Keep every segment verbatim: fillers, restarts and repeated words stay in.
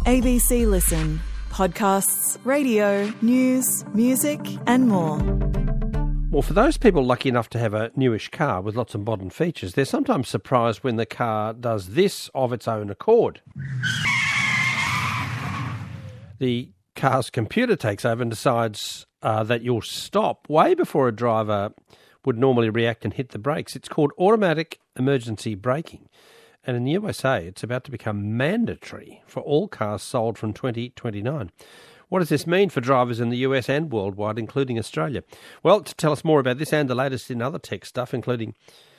A B C Listen. Podcasts, radio, news, music and more. Well, for those people lucky enough to have a newish car with lots of modern features, they're sometimes surprised when the car does this of its own accord. The car's computer takes over and decides uh, that you'll stop way before a driver would normally react and hit the brakes. It's called automatic emergency braking. And in the U S A, it's about to become mandatory for all cars sold from twenty twenty-nine. What does this mean for drivers in the U S and worldwide, including Australia? Well, to tell us more about this and the latest in other tech stuff, including,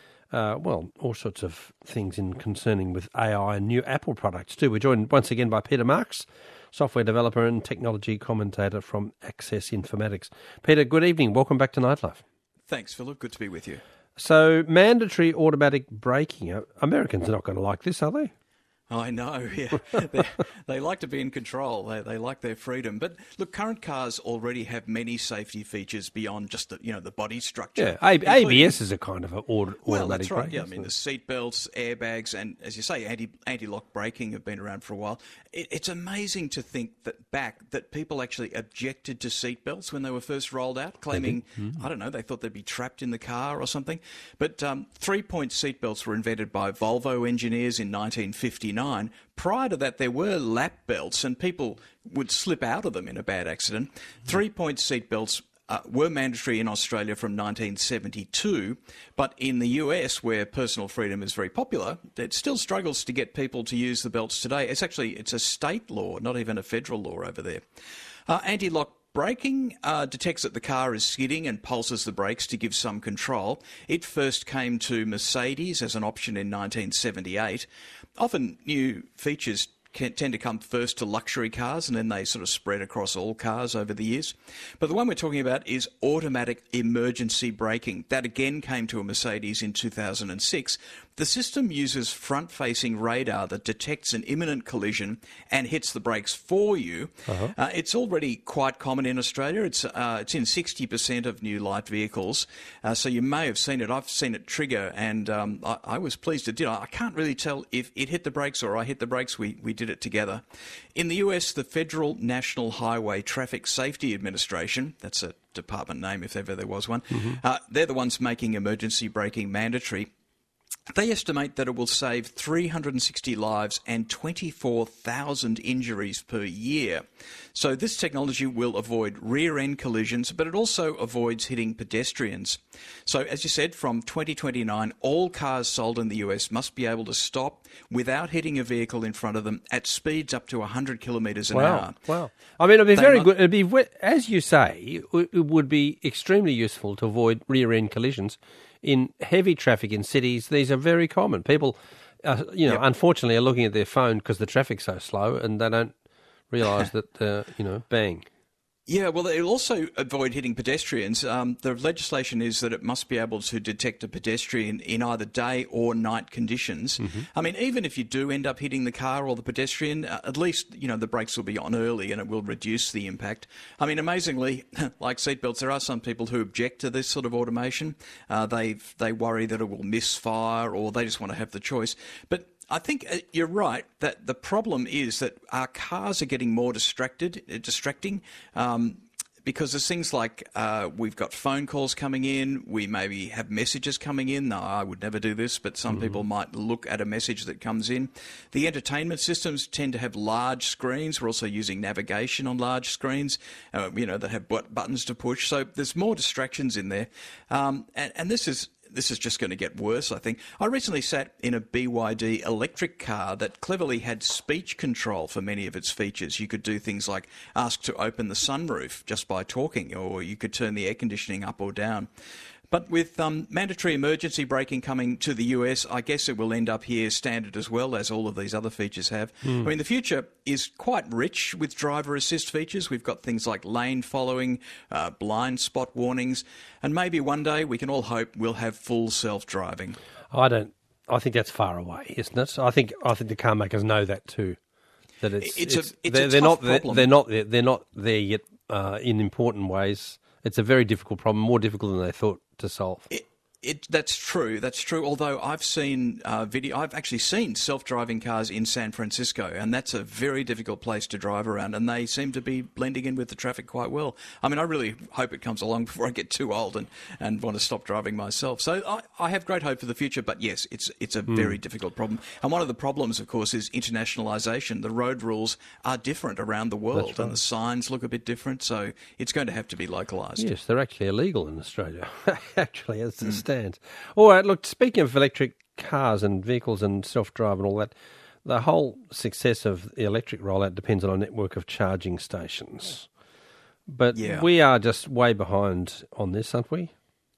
uh, well, all sorts of things in concerning with A I and new Apple products too. We're joined once again by Peter Marks, software developer and technology commentator from Access Informatics. Peter, good evening. Welcome back to Nightlife. Thanks, Philip. Good to be with you. So, mandatory automatic braking. Americans are not going to like this, are they? I know, yeah. they, they like to be in control. They they like their freedom. But look, current cars already have many safety features beyond just the you know the body structure. Yeah, A B S is a kind of an auto, automatic well, that's right. brake, Yeah, I mean the seat belts, airbags, and as you say, anti anti lock braking have been around for a while. It, it's amazing to think that back that people actually objected to seat belts when they were first rolled out, claiming mm-hmm. I don't know they thought they'd be trapped in the car or something. But um, three point seat belts were invented by Volvo engineers in nineteen fifty-nine. Prior to that, there were lap belts, and people would slip out of them in a bad accident. Three-point seat belts uh, were mandatory in Australia from nineteen seventy-two, but in the U S, where personal freedom is very popular, it still struggles to get people to use the belts today. It's actually it's a state law, not even a federal law over there. Uh, anti-lock braking uh, detects that the car is skidding and pulses the brakes to give some control. It first came to Mercedes as an option in nineteen seventy-eight. Often new features can, tend to come first to luxury cars and then they sort of spread across all cars over the years. But the one we're talking about is automatic emergency braking. That again came to a Mercedes in two thousand six. The system uses front-facing radar that detects an imminent collision and hits the brakes for you. Uh-huh. Uh, it's already quite common in Australia. It's uh, it's in sixty percent of new light vehicles. Uh, so you may have seen it. I've seen it trigger, and um, I, I was pleased it did. I can't really tell if it hit the brakes or I hit the brakes. We, we did it together. In the U S, the Federal National Highway Traffic Safety Administration, that's a department name if ever there was one, mm-hmm. uh, they're the ones making emergency braking mandatory. They estimate that it will save three hundred sixty lives and twenty-four thousand injuries per year. So this technology will avoid rear-end collisions, but it also avoids hitting pedestrians. So as you said, from twenty twenty-nine, all cars sold in the U S must be able to stop without hitting a vehicle in front of them at speeds up to one hundred kilometres an wow. hour. Wow. I mean, it'd be They very must- good. It'd be, as you say, it would be extremely useful to avoid rear-end collisions. In heavy traffic in cities, these are very common. People, uh, you know, yep. unfortunately are looking at their phone because the traffic's so slow and they don't realise that, uh, you know, bang. Yeah, well, it'll also avoid hitting pedestrians. Um, the legislation is that it must be able to detect a pedestrian in either day or night conditions. Mm-hmm. I mean, even if you do end up hitting the car or the pedestrian, uh, at least, you know, the brakes will be on early and it will reduce the impact. I mean, amazingly, like seatbelts, there are some people who object to this sort of automation. Uh, they they worry that it will misfire or they just want to have the choice. But I think you're right that the problem is that our cars are getting more distracted, distracting, um, because there's things like uh, we've got phone calls coming in, we maybe have messages coming in. No, I would never do this, but some mm-hmm. people might look at a message that comes in. The entertainment systems tend to have large screens. We're also using navigation on large screens, uh, you know, that have buttons to push. So there's more distractions in there, um, and, and this is. This is just going to get worse, I think. I recently sat in a B Y D electric car that cleverly had speech control for many of its features. You could do things like ask to open the sunroof just by talking, or you could turn the air conditioning up or down. But with um, mandatory emergency braking coming to the U S, I guess it will end up here standard as well, as all of these other features have. Mm. I mean, the future is quite rich with driver assist features. We've got things like lane following, uh, blind spot warnings, and maybe one day we can all hope we'll have full self-driving. I don't. I think that's far away, isn't it? I think I think the car makers know that too. That it's, it's, it's, a, it's they're, a they're tough not problem. they're not they're not there yet uh, in important ways. It's a very difficult problem, more difficult than they thought to solve. It, It, that's true. That's true. Although I've seen uh, video, I've actually seen self-driving cars in San Francisco, and that's a very difficult place to drive around. And they seem to be blending in with the traffic quite well. I mean, I really hope it comes along before I get too old and, and want to stop driving myself. So I, I have great hope for the future. But yes, it's it's a mm. very difficult problem. And one of the problems, of course, is internationalisation. The road rules are different around the world, right. and the signs look a bit different. So it's going to have to be localised. Yes, they're actually illegal in Australia. actually, as it mm. stands. All right, look, speaking of electric cars and vehicles and self-drive and all that, the whole success of the electric rollout depends on a network of charging stations. But yeah. we are just way behind on this, aren't we?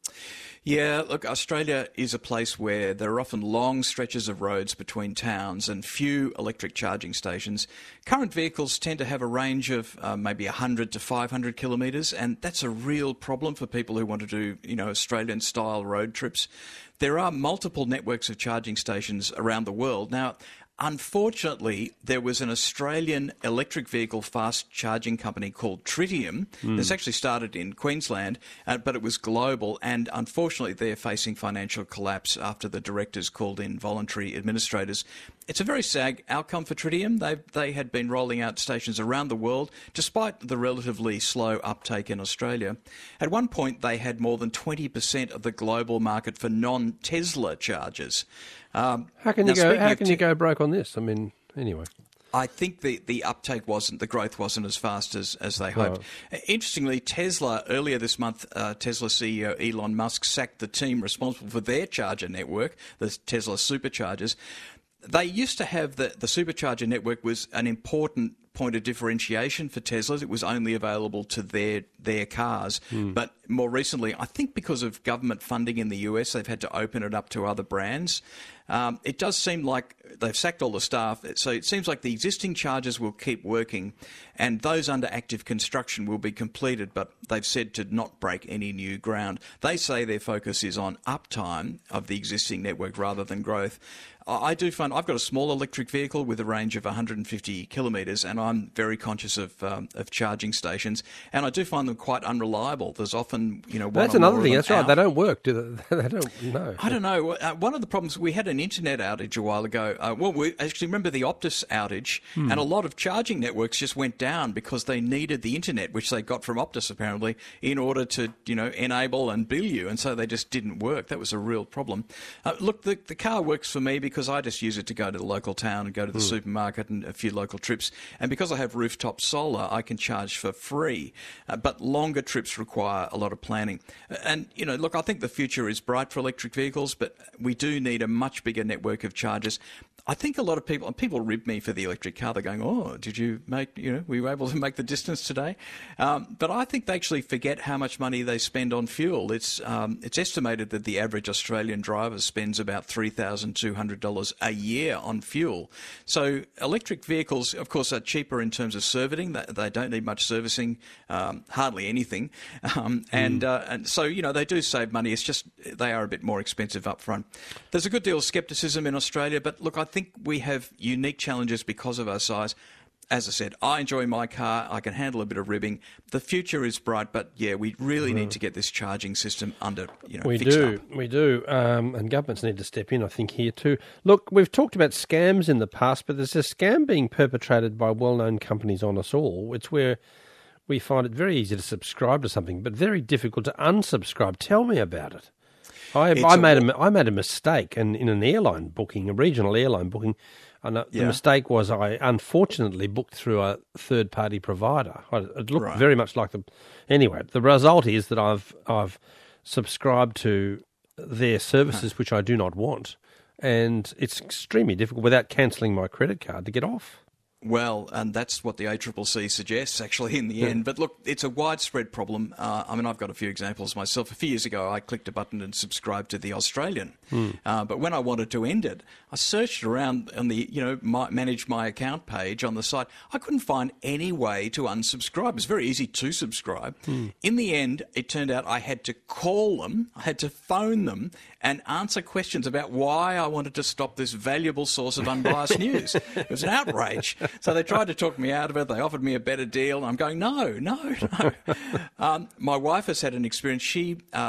Yeah, look, Australia is a place where there are often long stretches of roads between towns and few electric charging stations. Current vehicles tend to have a range of uh, maybe one hundred to five hundred kilometres, and that's a real problem for people who want to do, you know, Australian-style road trips. There are multiple networks of charging stations around the world. Now, unfortunately, there was an Australian electric vehicle fast charging company called Tritium. Mm. It's actually started in Queensland, uh, but it was global, and unfortunately they're facing financial collapse after the directors called in voluntary administrators. It's a very sad outcome for Tritium. They they had been rolling out stations around the world, despite the relatively slow uptake in Australia. At one point, they had more than twenty percent of the global market for non-Tesla chargers. Um, how can you go? How can te- you go broke on this? I mean, anyway. I think the, the uptake wasn't, the growth wasn't as fast as, as they hoped. Oh. Interestingly, Tesla, earlier this month, uh, Tesla C E O Elon Musk sacked the team responsible for their charger network, the Tesla superchargers. They used to have the, the supercharger network was an important point of differentiation for Teslas. It was only available to their their cars. Mm. But more recently, I think because of government funding in the U S, they've had to open it up to other brands. Um, it does seem like they've sacked all the staff, so it seems like the existing chargers will keep working and those under active construction will be completed, but they've said to not break any new ground. They say their focus is on uptime of the existing network rather than growth. I do find I've got a small electric vehicle with a range of one hundred fifty kilometres, and I'm very conscious of um, of charging stations, and I do find them quite unreliable. There's often, you know, one that's another thing. That's out. Right. They don't work, do they? They don't. No. I don't know. Uh, one of the problems, we had an internet outage a while ago. Uh, well, we actually remember the Optus outage, hmm. and a lot of charging networks just went down because they needed the internet, which they got from Optus apparently, in order to, you know, enable and bill you, and so they just didn't work. That was a real problem. Uh, look, the the car works for me because I just use it to go to the local town and go to the mm. supermarket and a few local trips. And because I have rooftop solar, I can charge for free. Uh, but longer trips require a lot of planning. And, you know, look, I think the future is bright for electric vehicles, but we do need a much bigger network of chargers. I think a lot of people, and people rib me for the electric car. They're going, oh, did you make, you know, were you able to make the distance today? Um, but I think they actually forget how much money they spend on fuel. It's um, it's estimated that the average Australian driver spends about three thousand two hundred dollars a year on fuel. So electric vehicles, of course, are cheaper in terms of servicing. They, they don't need much servicing, um, hardly anything. Um, and, mm. uh, and so, you know, they do save money. It's just they are a bit more expensive up front. There's a good deal of scepticism in Australia, but look, I think we have unique challenges because of our size. As I said, I enjoy my car. I can handle a bit of ribbing. The future is bright, but yeah, we really need to get this charging system under, you know, we fixed do, up. We do, um, and governments need to step in, I think, here too. Look, we've talked about scams in the past, but there's a scam being perpetrated by well-known companies on us all. It's where we find it very easy to subscribe to something, but very difficult to unsubscribe. Tell me about it. I, I made a, I made a mistake in, in an airline booking, a regional airline booking. And the yeah. mistake was I unfortunately booked through a third-party provider. It looked right. very much like the... Anyway, the result is that I've I've subscribed to their services, huh. which I do not want, and it's extremely difficult without cancelling my credit card to get off. Well, and that's what the A C C C suggests, actually, in the yeah. end. But look, it's a widespread problem. Uh, I mean, I've got a few examples myself. A few years ago, I clicked a button and subscribed to The Australian. Mm. Uh, but when I wanted to end it, I searched around on the, you know, my, manage my account page on the site. I couldn't find any way to unsubscribe. It's very easy to subscribe. Mm. In the end, it turned out I had to call them, I had to phone them and answer questions about why I wanted to stop this valuable source of unbiased news. It was an outrage. So they tried to talk me out of it. They offered me a better deal. I'm going, no, no, no. um, my wife has had an experience. She um,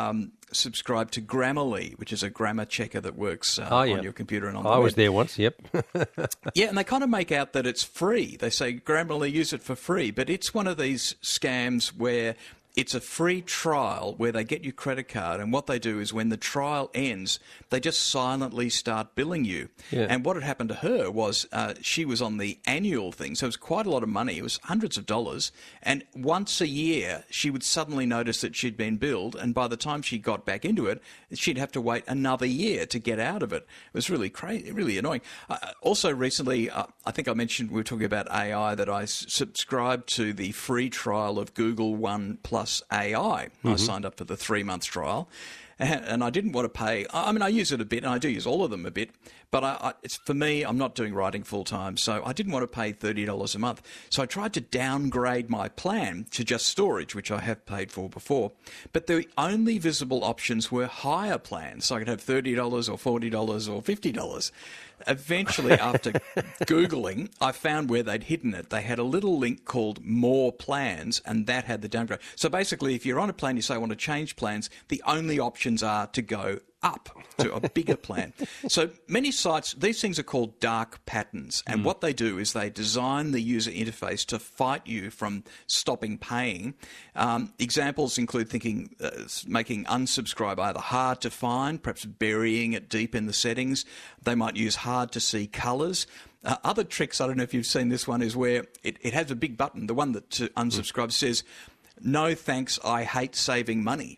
subscribe to Grammarly, which is a grammar checker that works uh, Oh, yeah. on your computer and on I the web. was there once, yep. Yeah, and they kind of make out that it's free. They say Grammarly, use it for free, but it's one of these scams where it's a free trial where they get your credit card, and what they do is when the trial ends, they just silently start billing you. Yeah. And what had happened to her was uh, she was on the annual thing, so it was quite a lot of money. It was hundreds of dollars. And once a year, she would suddenly notice that she'd been billed, and by the time she got back into it, she'd have to wait another year to get out of it. It was really crazy, really annoying. Uh, also, recently, uh, I think I mentioned we were talking about A I, that I s- subscribed to the free trial of Google One Plus A I. Mm-hmm. I signed up for the three-month trial, and, and I didn't want to pay. I mean, I use it a bit, and I do use all of them a bit, but I, I, it's for me, I'm not doing writing full-time, so I didn't want to pay thirty dollars a month. So I tried to downgrade my plan to just storage, which I have paid for before, but the only visible options were higher plans, so I could have thirty dollars or forty dollars or fifty dollars. Eventually, after Googling, I found where they'd hidden it. They had a little link called More Plans, and that had the downgrade. So basically, if you're on a plan, you say, I want to change plans, the only options are to go up to a bigger plan. So many sites, these things are called dark patterns, and mm. what they do is they design the user interface to fight you from stopping paying. Um, examples include thinking, uh, making unsubscribe either hard to find, perhaps burying it deep in the settings. They might use hard to see colours. Uh, other tricks, I don't know if you've seen this one, is where it, it has a big button. The one that to unsubscribe mm. says, no thanks, I hate saving money.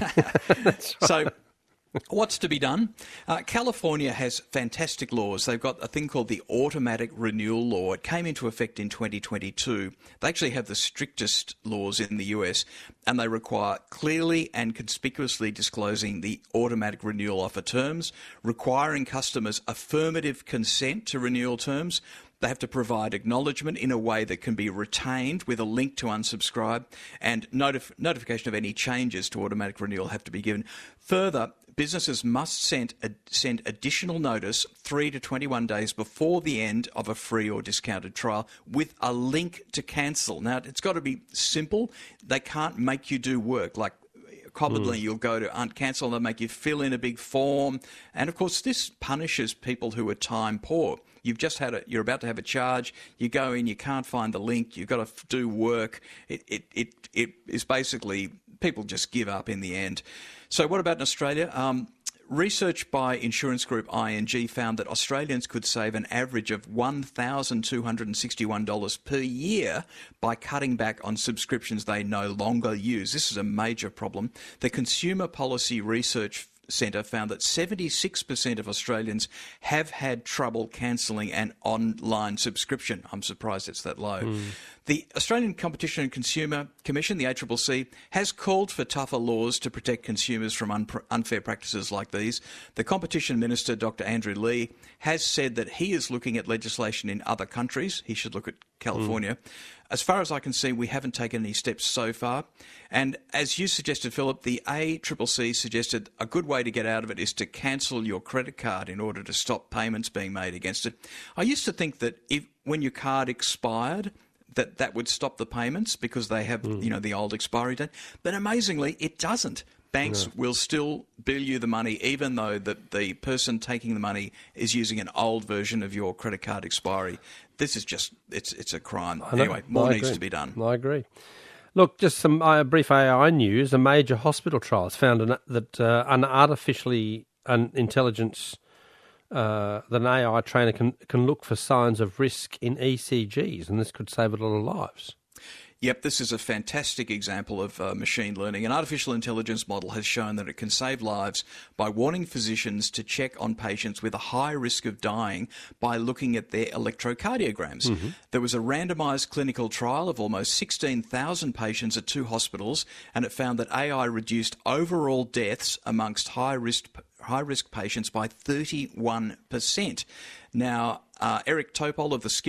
Right. So what's to be done? Uh, California has fantastic laws. They've got a thing called the Automatic Renewal Law. It came into effect in twenty twenty-two. They actually have the strictest laws in the U S, and they require clearly and conspicuously disclosing the automatic renewal offer terms, requiring customers affirmative consent to renewal terms. They have to provide acknowledgement in a way that can be retained with a link to unsubscribe, and notif- notification of any changes to automatic renewal have to be given. Further, businesses must send, a, send additional notice three to twenty-one days before the end of a free or discounted trial with a link to cancel. Now, it's got to be simple. They can't make you do work like commonly mm. you'll go to uncancel, they'll make you fill in a big form. And of course, this punishes people who are time poor. You've just had a, you're about to have a charge, you go in, you can't find the link, you've got to do work. It, it, it, it is basically, people just give up in the end. So what about in Australia? Um, research by insurance group I N G found that Australians could save an average of one thousand two hundred sixty-one dollars per year by cutting back on subscriptions they no longer use. This is a major problem. The Consumer Policy Research Centre found that seventy-six percent of Australians have had trouble cancelling an online subscription. I'm surprised it's that low. Mm. The Australian Competition and Consumer Commission, the A C C C, has called for tougher laws to protect consumers from un- unfair practices like these. The Competition Minister, Doctor Andrew Leigh, has said that he is looking at legislation in other countries. He should look at California. Mm. As far as I can see, we haven't taken any steps so far. And as you suggested, Philip, the A C C C suggested a good way to get out of it is to cancel your credit card in order to stop payments being made against it. I used to think that if when your card expired, that that would stop the payments because they have, mm. you know, the old expiry date. But amazingly, it doesn't. Banks no. will still bill you the money even though the, the person taking the money is using an old version of your credit card expiry. This is just, it's it's a crime. Anyway, more I needs agree. to be done. I agree. Look, just some uh, brief A I news. A major hospital trial has found an, that uh, an artificially an intelligence, uh, that an A I trainer can, can look for signs of risk in E C Gs, and this could save a lot of lives. Yep, this is a fantastic example of uh, machine learning. An artificial intelligence model has shown that it can save lives by warning physicians to check on patients with a high risk of dying by looking at their electrocardiograms. Mm-hmm. There was a randomised clinical trial of almost sixteen thousand patients at two hospitals, and it found that A I reduced overall deaths amongst high-risk high-risk patients by thirty-one percent. Now, uh, Eric Topol of the Skips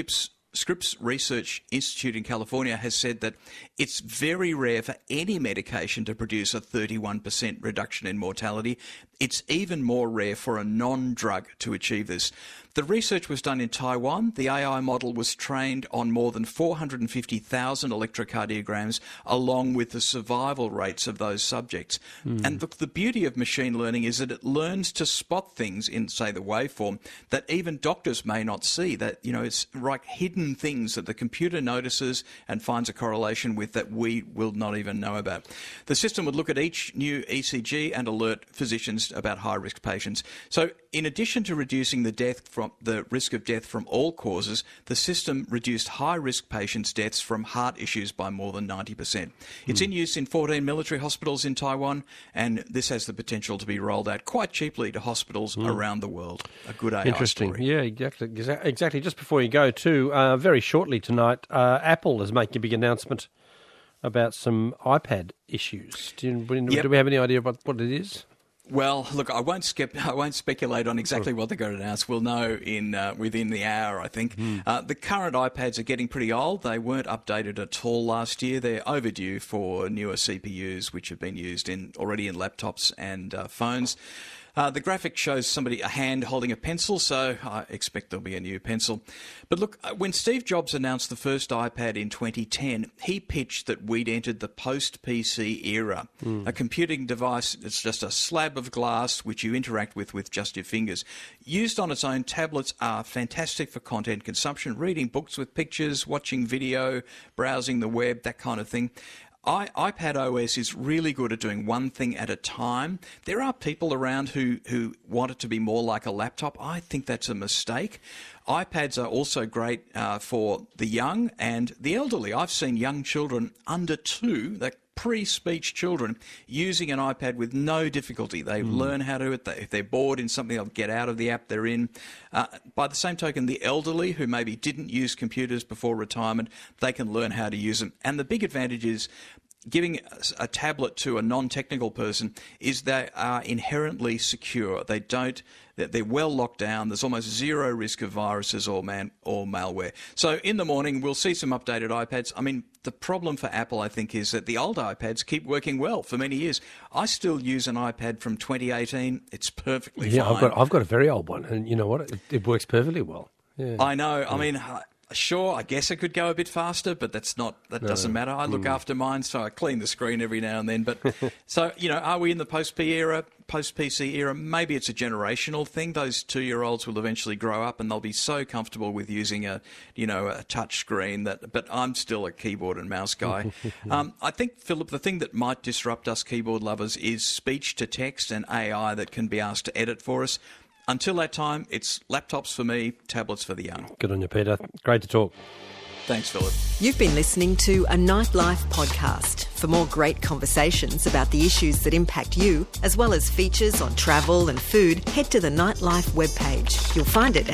Scripps Research Institute in California has said that it's very rare for any medication to produce a thirty-one percent reduction in mortality. It's even more rare for a non-drug to achieve this. The research was done in Taiwan. The A I model was trained on more than four hundred fifty thousand electrocardiograms, along with the survival rates of those subjects. Mm. And the, the beauty of machine learning is that it learns to spot things in, say, the waveform that even doctors may not see. That, you know, it's like hidden things that the computer notices and finds a correlation with that we will not even know about. The system would look at each new E C G and alert physicians about high-risk patients. So in addition to reducing the death from the risk of death from all causes, the system reduced high-risk patients' deaths from heart issues by more than ninety percent. It's mm. in use in fourteen military hospitals in Taiwan, and this has the potential to be rolled out quite cheaply to hospitals mm. around the world. A good A I Interesting. story. Yeah, exactly. Exactly. Just before you go, too, uh, very shortly tonight, uh, Apple is making a big announcement about some iPad issues. Do, you, yep. do we have any idea about what it is? Well, look, I won't skep- I won't speculate on exactly what they're going to announce. We'll know in uh, within the hour, I think. Mm. Uh, the current iPads are getting pretty old. They weren't updated at all last year. They're overdue for newer C P Us, which have been used in already in laptops and uh, phones. Uh, the graphic shows somebody, a hand holding a pencil, so I expect there'll be a new pencil. But look, when Steve Jobs announced the first iPad in twenty ten, he pitched that we'd entered the post-P C era. Mm. A computing device, it's just a slab of glass which you interact with with just your fingers. Used on its own, tablets are fantastic for content consumption, reading books with pictures, watching video, browsing the web, that kind of thing. I, iPadOS is really good at doing one thing at a time. There are people around who, who want it to be more like a laptop. I think that's a mistake. iPads are also great uh, for the young and the elderly. I've seen young children under two, that pre-speech children, using an iPad with no difficulty. They mm. learn how to do it. They, if they're bored in something, they'll get out of the app they're in. Uh, by the same token, the elderly who maybe didn't use computers before retirement, they can learn how to use them. And the big advantage is giving a tablet to a non-technical person is they are inherently secure. They don't, they're well locked down. There's almost zero risk of viruses or man or malware. So in the morning, we'll see some updated iPads. I mean, the problem for Apple, I think, is that the old iPads keep working well for many years. I still use an iPad from twenty eighteen. It's perfectly yeah, fine. I've got I've got a very old one, and you know what? It, it works perfectly well. Yeah. I know. Yeah. I mean, sure, I guess it could go a bit faster, but that's not. That no. doesn't matter. I look mm. after mine, so I clean the screen every now and then. But so you know, are we in the post-P era? Post-P C era, maybe it's a generational thing. Those two-year-olds will eventually grow up and they'll be so comfortable with using a, you know, a touch screen that. But I'm still a keyboard and mouse guy. um, I think, Philip, the thing that might disrupt us keyboard lovers is speech to text and A I that can be asked to edit for us. Until that time, it's laptops for me, tablets for the young. Good on you, Peter. Great to talk. Thanks, Philip. You've been listening to a Nightlife podcast. For more great conversations about the issues that impact you, as well as features on travel and food, head to the Nightlife webpage. You'll find it at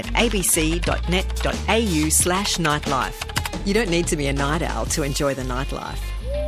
abc.net.au slash nightlife. You don't need to be a night owl to enjoy the nightlife.